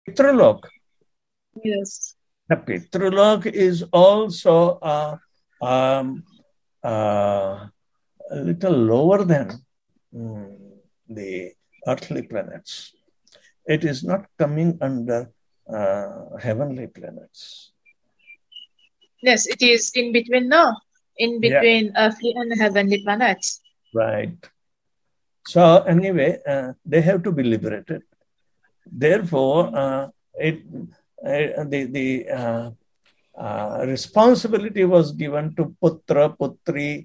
Pitralok. Yes. The Pitralok is also a little lower than the earthly planets. It is not coming under heavenly planets. Yes, it is in between, no? In Yeah, between earthly and heavenly planets. right. So anyway, they have to be liberated. Therefore, the responsibility was given to putra, putri,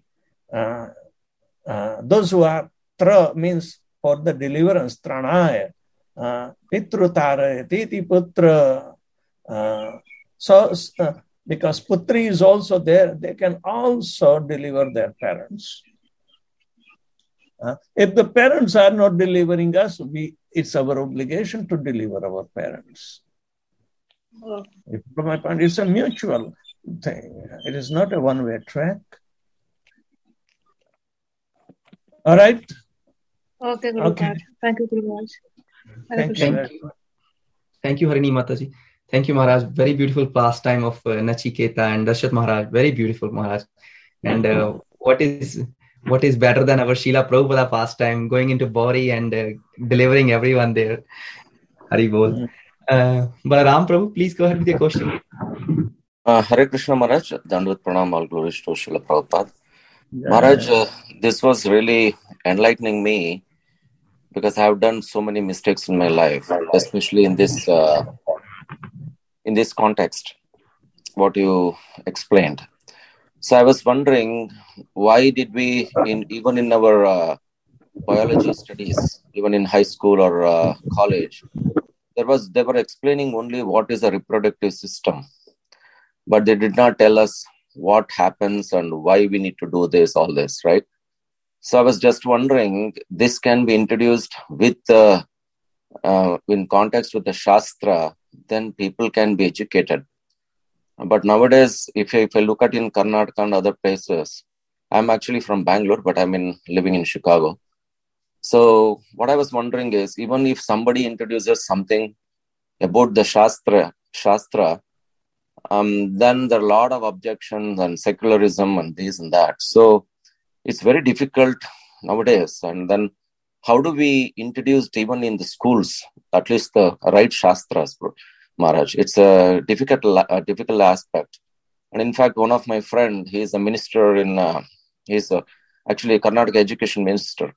those who are tra means for the deliverance, tranaya, pitrutara, titi putra. So, because putri is also there, they can also deliver their parents. If the parents are not delivering us, it's our obligation to deliver our parents. Oh. From my point, it's a mutual thing. It is not a one-way track. All right. Okay, Guru Okay. Thank you, Guru Maharaj. Thank you. Thank you, Harini Mataji. Thank you, Maharaj. Very beautiful pastime of Nachiketa and Darshat Maharaj. Very beautiful, Maharaj. And what is better than our Srila Prabhupada pastime, going into Bori and delivering everyone there. Hari Bol. Balaram Prabhu, please go ahead with your question. Hare Krishna Maharaj, Dandavat Pranam, all glories to Srila Prabhupada. Maharaj, this was really enlightening me because I have done so many mistakes in my life, especially in this context, what you explained. So I was wondering, why did we, even in our biology studies, even in high school or college, they were explaining only what is a reproductive system, but they did not tell us what happens and why we need to do this, all this, right? So I was just wondering, this can be introduced with in context with the Shastra, then people can be educated. But nowadays, if I look at in Karnataka and other places, I'm actually from Bangalore, but I'm living in Chicago. So what I was wondering is, even if somebody introduces something about the Shastra, then there are a lot of objections and secularism and this and that. So it's very difficult nowadays. And then how do we introduce even in the schools, at least the right Shastras, Maharaj? It's a difficult aspect. And in fact, one of my friend, he's a minister he's actually a Karnataka education minister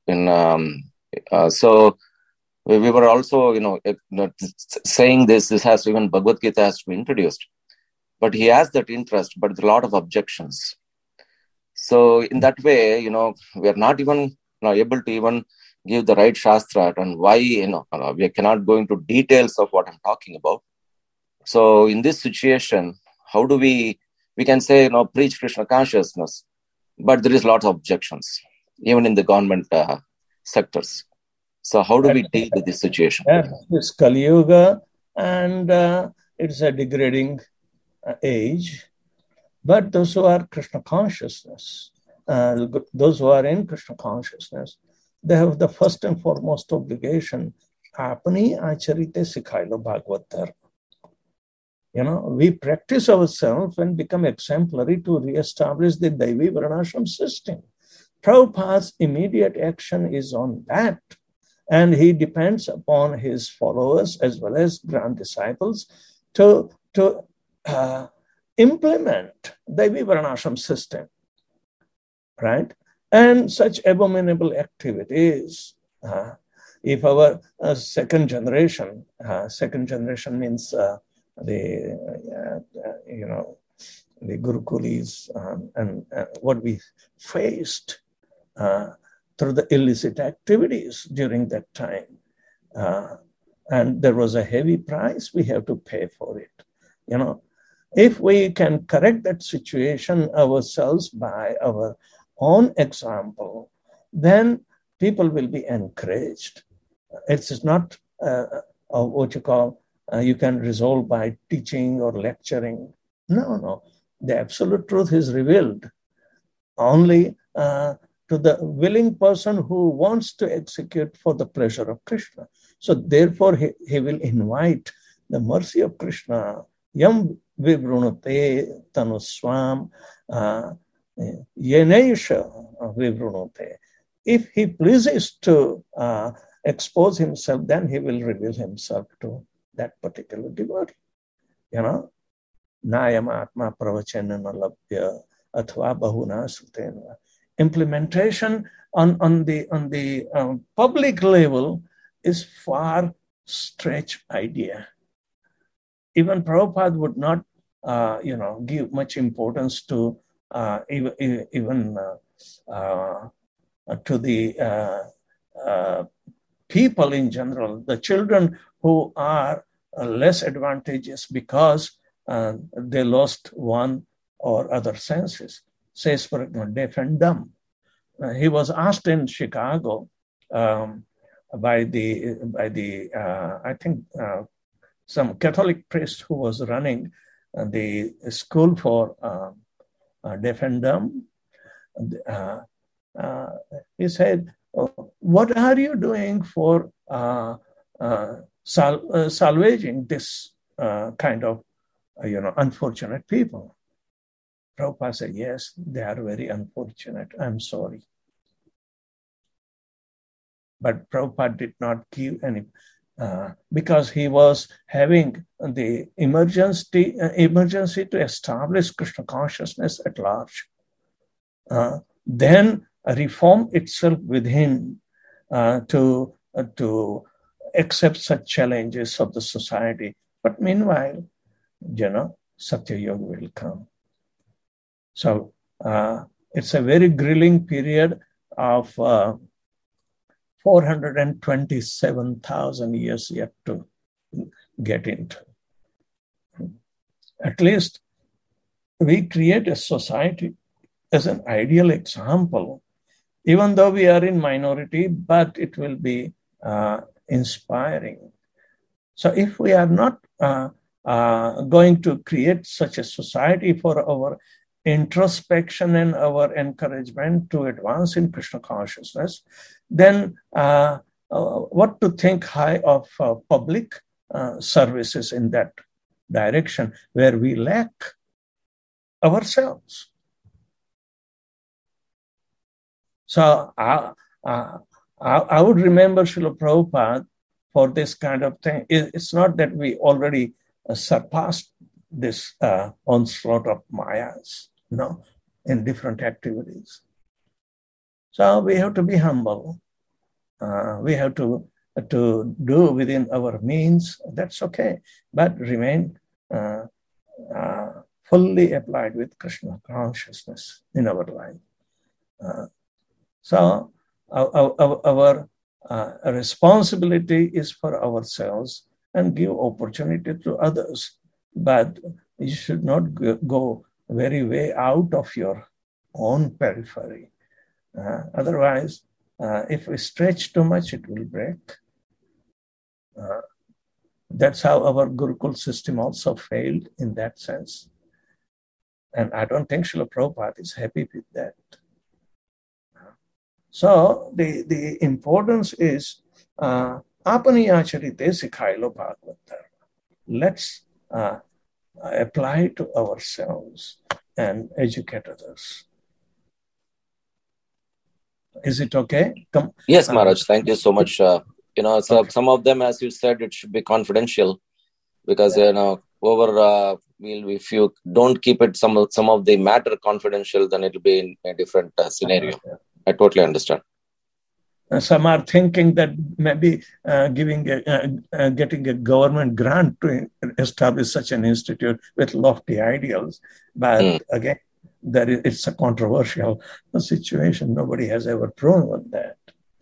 so we were also, saying this has even Bhagavad Gita has to be introduced. But he has that interest, but there are a lot of objections. So in that way, we are not even able to even give the right Shastra, and why, we cannot go into details of what I'm talking about. So in this situation, how do we can say, preach Krishna consciousness, but there is a lot of objections, even in the government sectors. So how do we deal with this situation? It's Kali Yuga, and it's a degrading age. But those who are Krishna consciousness, those who are in Krishna consciousness, they have the first and foremost obligation. Apni acharite sikhailo Bhagavad Dharma. We practice ourselves and become exemplary to re-establish the Daivi Varnashram system. Prabhupada's immediate action is on that. And he depends upon his followers as well as grand disciples to implement Daivi Varnashram system, right? And such abominable activities, if our second generation means the Gurukulis and what we faced through the illicit activities during that time. And there was a heavy price we have to pay for it. If we can correct that situation ourselves by our own example, then people will be encouraged. It's not what you call, you can resolve by teaching or lecturing. No. The absolute truth is revealed only to the willing person who wants to execute for the pleasure of Krishna. So therefore, he will invite the mercy of Krishna, yam vivrunute tanuswam yenesha vivrunute. If he pleases to expose himself, then he will reveal himself to that particular devotee. Nayam atma pravachanana labhya athva bahuna sutena. Implementation on the public level is far stretched idea. Even Prabhupada would not give much importance to even to the people in general, the children who are less advantageous because they lost one or other senses. Says, for example, deaf and dumb. He was asked in Chicago by the I think some Catholic priest who was running the school for deaf and dumb. He said, "What are you doing for salvaging this kind of unfortunate people?" Prabhupada said, "Yes, they are very unfortunate. I'm sorry." But Prabhupada did not give any, because he was having the emergency to establish Krishna consciousness at large. Then reform itself within to accept such challenges of the society. But meanwhile, Satya Yoga will come. So it's a very grilling period of 427,000 years yet to get into. At least we create a society as an ideal example, even though we are in minority, but it will be inspiring. So if we are not going to create such a society for our introspection and our encouragement to advance in Krishna consciousness, then what to think high of public services in that direction where we lack ourselves. So I would remember Srila Prabhupada for this kind of thing. It's not that we already surpassed this onslaught of mayas, in different activities. So we have to be humble. We have to do within our means. That's okay, but remain fully applied with Krishna consciousness in our life. So our responsibility is for ourselves and give opportunity to others. But you should not go very way out of your own periphery. Otherwise, if we stretch too much, it will break. That's how our Gurukul system also failed in that sense. And I don't think Srila Prabhupada is happy with that. So the importance is apani acharite sikhailo bhagavad dharma. Let's apply to ourselves and educate others. Is it okay? Yes, Maharaj. Thank you so much. So okay. Some of them, as you said, it should be confidential because if you don't keep it some of the matter confidential, then it will be in a different scenario. I totally understand. Some are thinking that maybe getting a government grant to establish such an institute with lofty ideals. But again, it's a controversial situation. Nobody has ever proven that.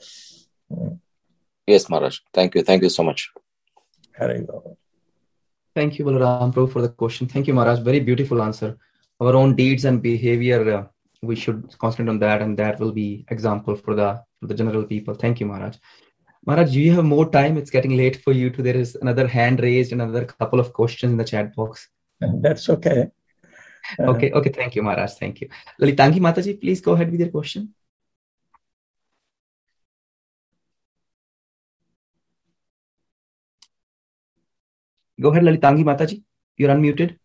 Yes, Maharaj. Thank you. Thank you so much. Thank you, Balaram Prabhu, for the question. Thank you, Maharaj. Very beautiful answer. Our own deeds and behavior, we should concentrate on that, and that will be example for the general people. Thank you, Maharaj. Maharaj, do you have more time? It's getting late for you too. There is another hand raised, another couple of questions in the chat box. That's okay. Okay. Thank you, Maharaj. Thank you. Lalitangi Mataji, please go ahead with your question. Go ahead, Lalitangi Mataji. You're unmuted.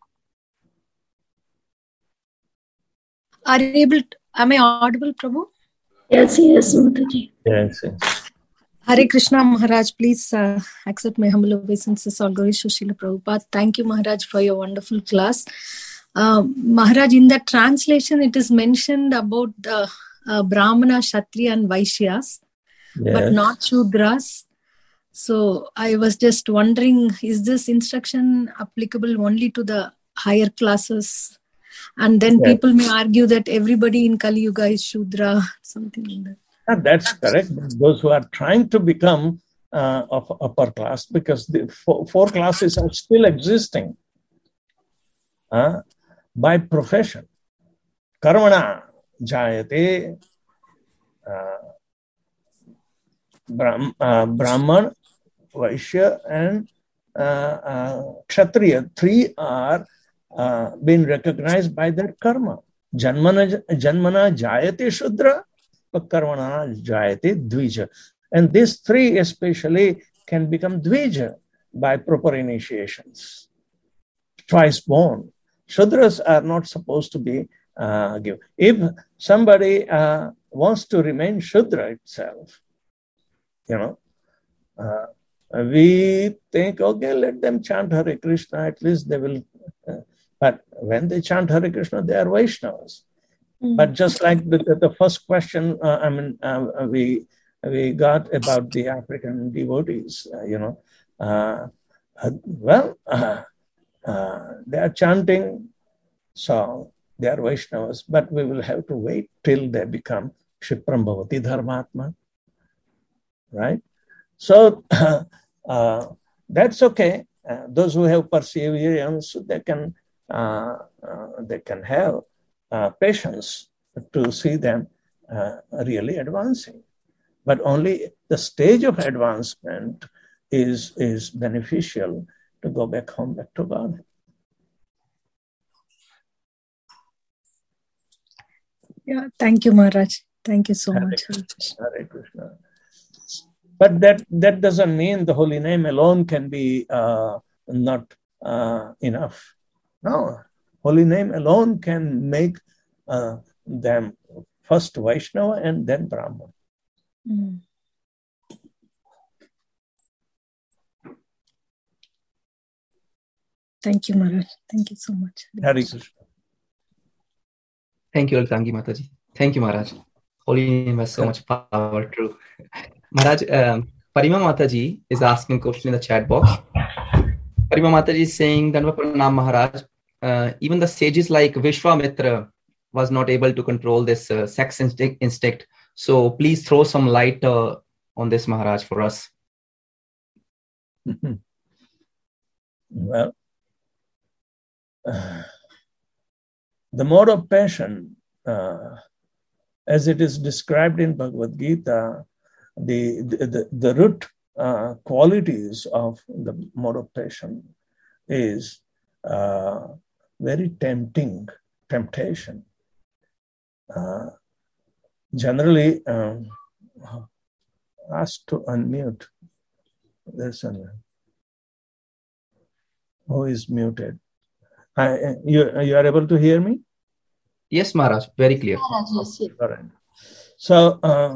Am I audible, Prabhu? Yes, Mataji. Yes. Hare Krishna, Maharaj. Please accept my humble obeisances. All glory to Srila Prabhupada. Thank you, Maharaj, for your wonderful class. Maharaj, in that translation, it is mentioned about the Brahmana, Kshatriya and Vaishyas, but not Shudras. So I was just wondering, is this instruction applicable only to the higher classes? And then people may argue that everybody in Kali Yuga is Shudra, something like that. That's correct. Those who are trying to become of upper class, because the four classes are still existing by profession. Karmana jayate Brahman, Vaishya and Kshatriya. Three are being recognized by their karma. Janmana jayate Shudra, Karmana jayate Dvija. And these three especially can become Dvija by proper initiations. Twice born. Shudras are not supposed to be given. If somebody wants to remain Shudra itself, we think, okay, let them chant Hare Krishna, at least they will. But when they chant Hare Krishna, they are Vaishnavas. But just like the first question, we got about the African devotees, they are chanting, so they are Vaishnavas, but we will have to wait till they become Kshipram Bhavati Dharmatma, right? So that's okay. Those who have perseverance, they can have patience to see them really advancing. But only the stage of advancement is beneficial to go back home, back to God. Yeah, thank you, Maharaj. Thank you so much. Hare Krishna. But that doesn't mean the holy name alone can be not enough. No, holy name alone can make them first Vaishnava and then Brahman. Thank you, Maharaj. Thank you so much. Hare Krishna. Thank you, Lalitangi Mataji. Thank you, Maharaj. Holy name has so much power, true. Maharaj, Parima Mataji is asking a question in the chat box. Parima Mataji is saying, Danva Pranam Maharaj, even the sages like Vishwamitra was not able to control this sex instinct. So please throw some light on this, Maharaj, for us. Well, the mode of passion, as it is described in Bhagavad Gita, the root qualities of the mode of passion is very temptation. Generally, asked to unmute. There's someone who is muted. You are able to hear me? Yes, Maharaj, very clear. Yes. All right. So,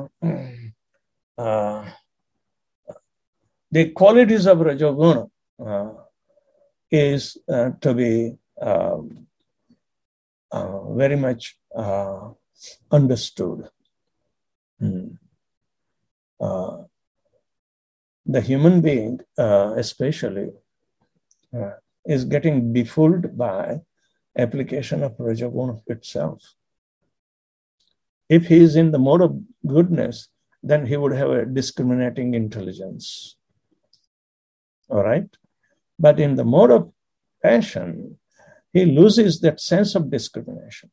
the qualities of Rajoguna is to be very much understood. The human being, especially, is getting befooled by application of Rajoguna itself. If he is in the mode of goodness, then he would have a discriminating intelligence. All right? But in the mode of passion, he loses that sense of discrimination.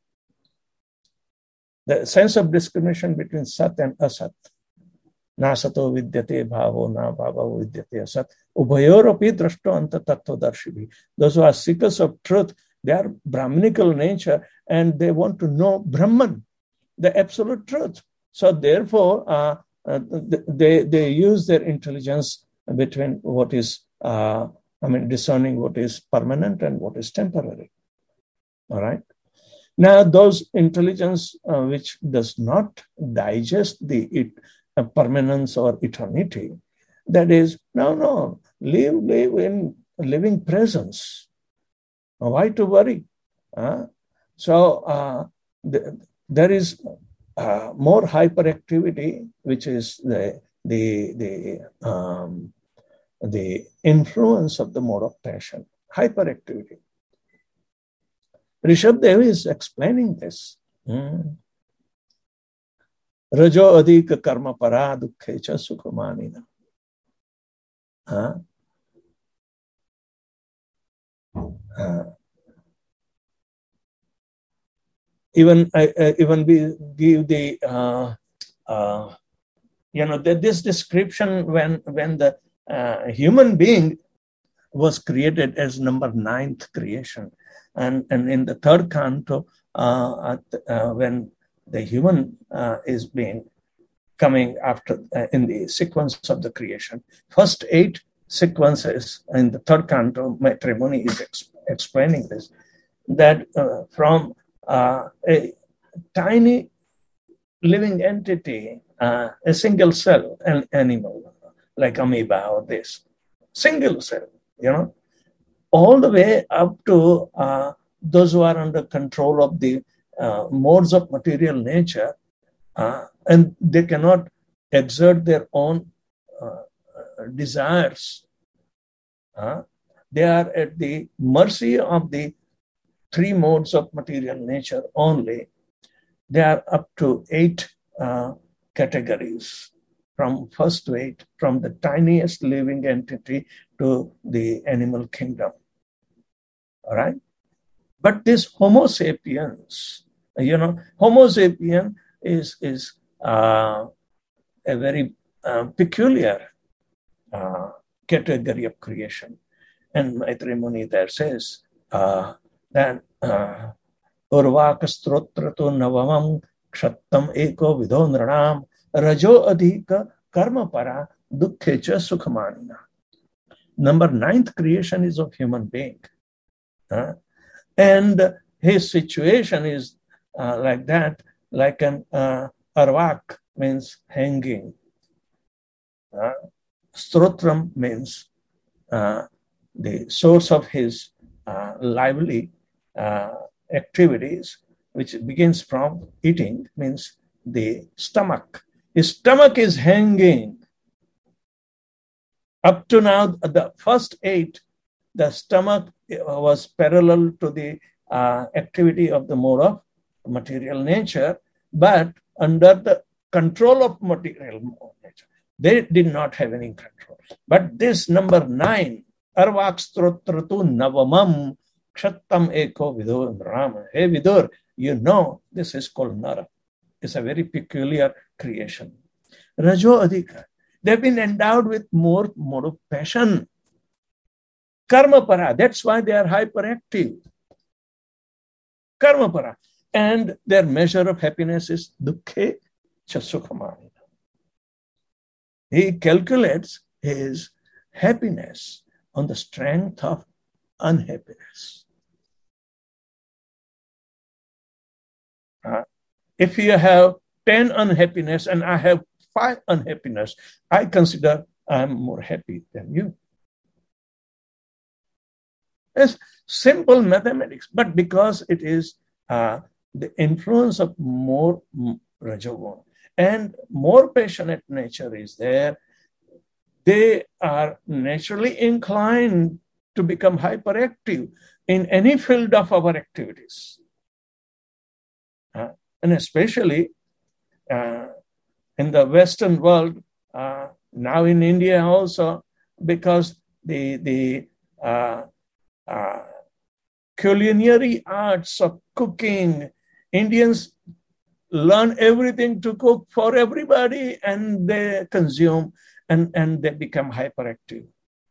The sense of discrimination between Sat and Asat. Na sato vidyate bhavo, na bhavo vidyate asat. Ubhayoropi drashto anta tattva darshibi. Those who are seekers of truth, they are Brahminical nature and they want to know Brahman, the absolute truth. So therefore, they use their intelligence between what is discerning what is permanent and what is temporary. All right. Now, those intelligence which does not digest the permanence or eternity, that is, no, live in living presence. Why to worry? So there is more hyperactivity, which is the influence of the mode of passion, hyperactivity. Rishabdev is explaining this. Rajo adhika karma para dukkhe cha sukhamanina. Even we give the this description when the human being was created as number 9th creation, and in the 3rd canto when the human is being coming after in the sequence of the creation, first 8 sequences in the 3rd canto, Matrimony is explaining this, that from a tiny living entity, a single cell, an animal like amoeba or this, single cell, all the way up to those who are under control of the modes of material nature, and they cannot exert their own desires. They are at the mercy of the 3 modes of material nature only. They are up to 8 categories, from first to 8, from the tiniest living entity to the animal kingdom. All right? But this Homo sapiens, Homo sapien is a very peculiar category of creation. And Maitreya Muni there says that Urvaka strotrato navamam kshattam eko vidho nranam rajo adhika karma para dukkhecha sukhamanina. Number 9th creation is of human being. And his situation is like that, like an arvak means hanging. Strotram means the source of his lively activities, which begins from eating, means the stomach. His stomach is hanging. Up to now, the first 8, the stomach was parallel to the activity of the mode of material nature, but under the control of material nature. They did not have any control. But this number 9, Arvak Strotratu Navamam Kshattam Eko Vidur Rama. Hey Vidur, this is called Nara. It's a very peculiar creation. Rajo Adhika. They've been endowed with more mode of passion. Karma para. That's why they are hyperactive. Karma para. And their measure of happiness is dukkhe cha sukhamanina. He calculates his happiness on the strength of unhappiness. If you have 10 unhappiness and I have 5 unhappiness, I consider I'm more happy than you. It's simple mathematics, but because it is the influence of more Rajogun and more passionate nature is there, they are naturally inclined to become hyperactive in any field of our activities. And especially in the Western world, now in India also, because the culinary arts of cooking, Indians learn everything to cook for everybody and they consume and they become hyperactive.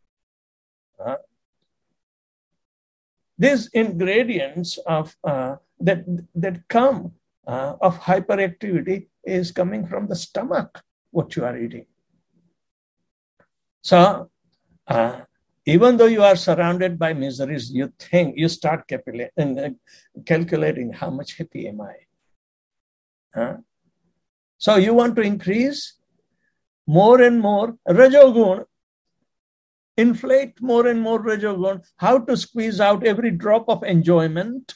These ingredients of that come of hyperactivity is coming from the stomach, what you are eating. So Even though you are surrounded by miseries, you start calculating how much happy am I. So you want to increase more and more Rajogun, inflate more and more Rajogun, how to squeeze out every drop of enjoyment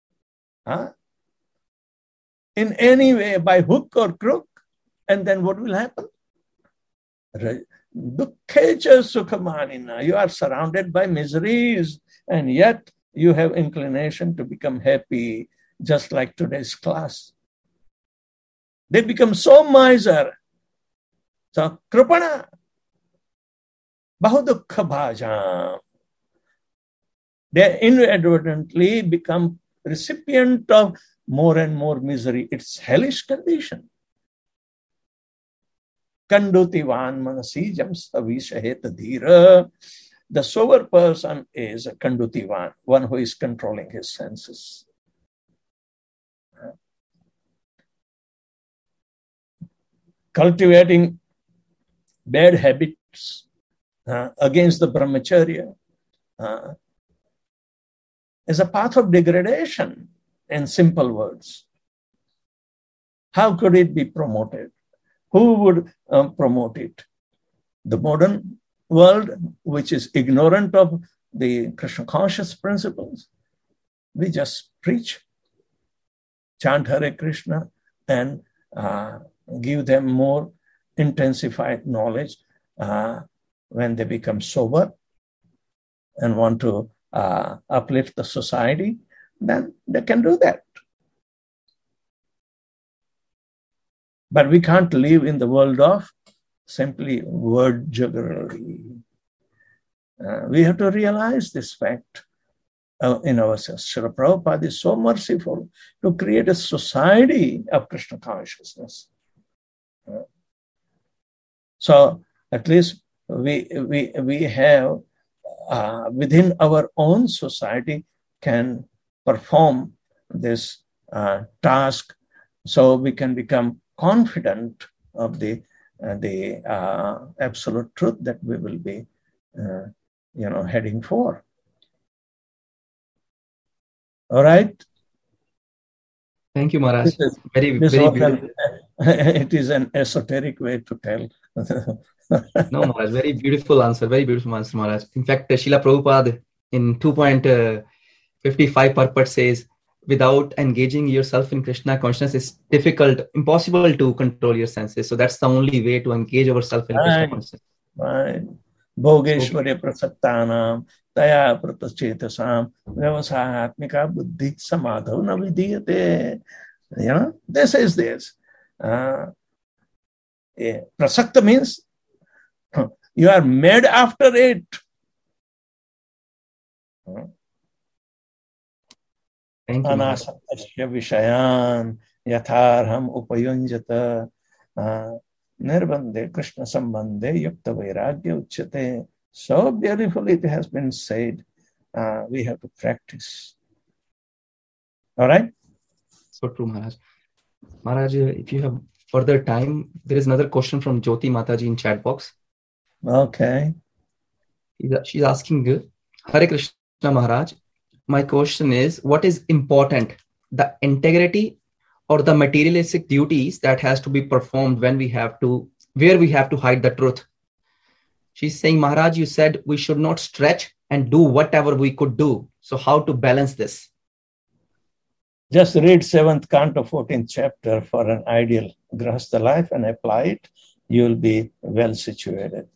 in any way, by hook or crook, and then what will happen? Dukkhecha sukhamanina. You are surrounded by miseries, and yet you have inclination to become happy, just like today's class. They become so miser. So, kripana, bahudukha bhajam. They inadvertently become recipient of more and more misery. It's hellish condition. Kandutivan manasi jam savishahet dhira. The sober person is a kandutivan, one who is controlling his senses. Cultivating bad habits against the brahmacharya is a path of degradation, in simple words. How could it be promoted? Who would promote it? The modern world, which is ignorant of the Krishna conscious principles. We just preach, chant Hare Krishna, and give them more intensified knowledge when they become sober and want to uplift the society, then they can do that. But we can't live in the world of simply word jugglery. We have to realize this fact in ourselves. Srila Prabhupada is so merciful to create a society of Krishna consciousness. So at least we have within our own society can perform this task, so we can become confident of the absolute truth that we will be heading for. All right. Thank you, Maharaj. Very beautiful. It is an esoteric way to tell. No, Maharaj, very beautiful answer, Maharaj. In fact, Srila Prabhupada in 2.55 purport says, without engaging yourself in Krishna consciousness, it's difficult, impossible to control your senses. So that's the only way to engage ourselves in Krishna consciousness. Right. Bhogeshwarya prasaktanam taya pratachetasam vyavasahatmika buddhi samadhav na vidiyate. This is this. Prasakta means you are made after it. Thank you. Anasaktasya vishayan yatharham upayunjata nirbandhe krishna sambandhe yukta vairagya uchyate. So beautifully it has been said. We have to practice. All right? So true, Maharaj. Maharaj, if you have further time, there is another question from Jyoti Mataji in chat box. Okay. She's asking, Hare Krishna Maharaj, my question is, what is important, the integrity or the materialistic duties that has to be performed where we have to hide the truth? She's saying, Maharaj, you said we should not stretch and do whatever we could do. So how to balance this? Just read 7th canto, 14th chapter for an ideal grahastha life and apply it. You will be well situated.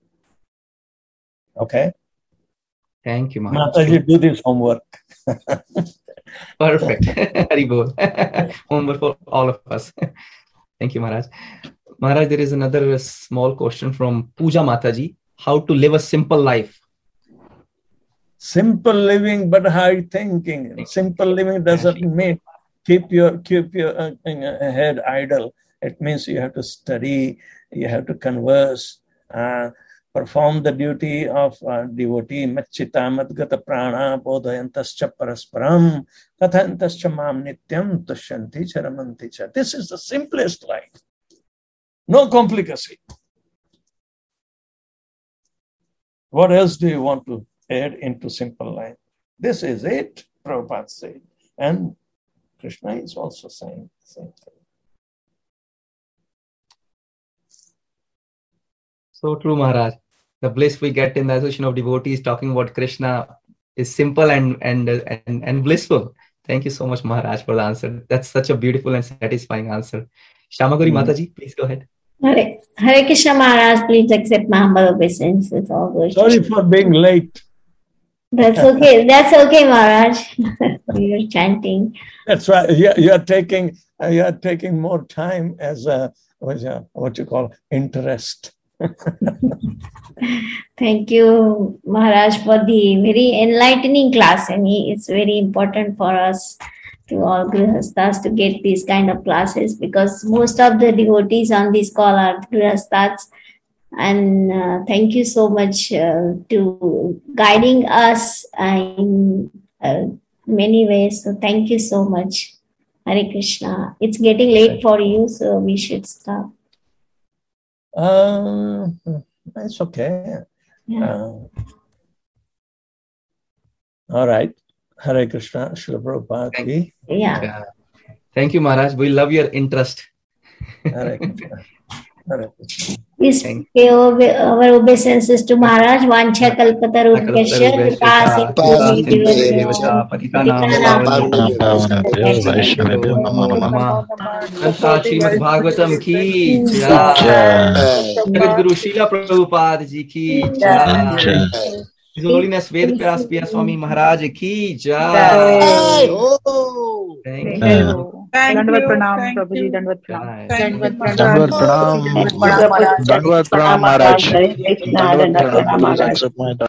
Okay? Thank you, Maharaj. Mataji, do this homework. Perfect. Haribol. Homework for all of us. Thank you, Maharaj. Maharaj, there is another small question from Pooja Mataji. How to live a simple life? Simple living but high thinking. Simple living doesn't mean keep your head idle. It means you have to study, you have to converse, perform the duty of devotee. Machchita madgata prana bodhayantascha parasparam kathantascha mam nityam tushyanti charamanti cha. This is the simplest life. No complicacy. What else do you want to add into simple line? This is it, Prabhupada said. And Krishna is also saying the same thing. So true, Maharaj. The bliss we get in the association of devotees talking about Krishna is simple and blissful. Thank you so much, Maharaj, for the answer. That's such a beautiful and satisfying answer. Shamaguri Mataji, please go ahead. Hare Krishna Maharaj, please accept my humble obeisance. It's all good. Sorry for being late. That's okay. That's okay, Maharaj. You're chanting. That's right. You are taking more time as a what you call interest. Thank you, Maharaj, for the very enlightening class. And it's very important for us to all Grihasthas to get these kind of classes, because most of the devotees on this call are Grihasthas. And thank you so much to guiding us in many ways. So thank you so much. Hare Krishna. It's getting late for you, so we should stop. It's okay. Yeah. All right. Hare Krishna, Srila Prabhupada ki. Yeah. Thank you, Maharaj. We love your interest. Hare Krishna. Hare Krishna. Please pay our obeisances to Maharaj. Vancha kalpatarubhyasya Srimad Bhagavatam ki jai. Jagat Guru Srila Prabhupada ji ki jai. His Holiness Ved Vyas Piya Swami Maharaj ki jai. Thank you. Dandavad pranam, Prabhuji. Dandavad pranam. Dandavad pranam, Maharaj. Dandavad pranam, Maharaj. Please accept my